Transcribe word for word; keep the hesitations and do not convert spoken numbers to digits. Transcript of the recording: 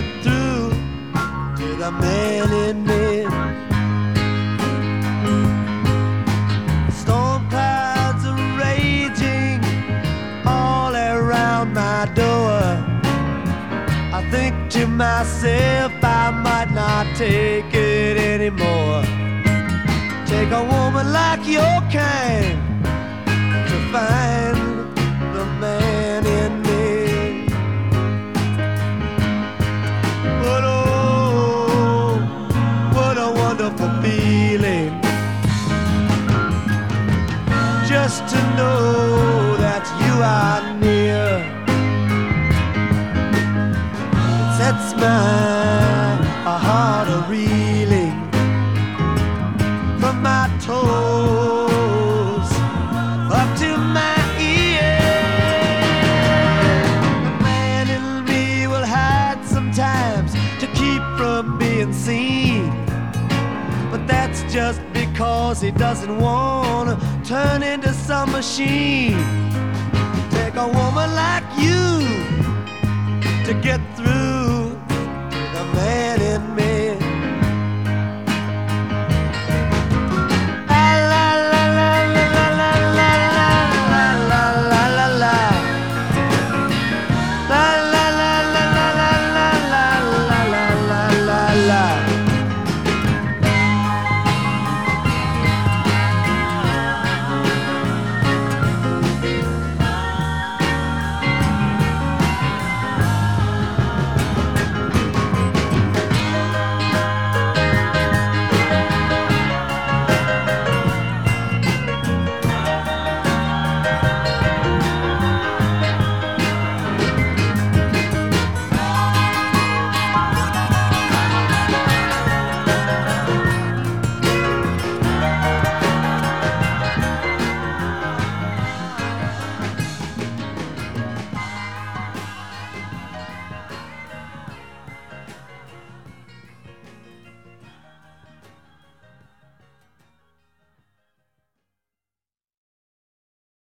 through to the man in me. Storm clouds are raging all around my door. I think to myself I might not take it anymore. Take a woman like your kind to find the man in me. But oh, what a wonderful feeling just to know that you are near. It sets my heart a-reeling from my toes up to my ears. The man in me will hide sometimes to keep from being seen, but that's just because he doesn't want to turn into some machine. Take a woman like you to get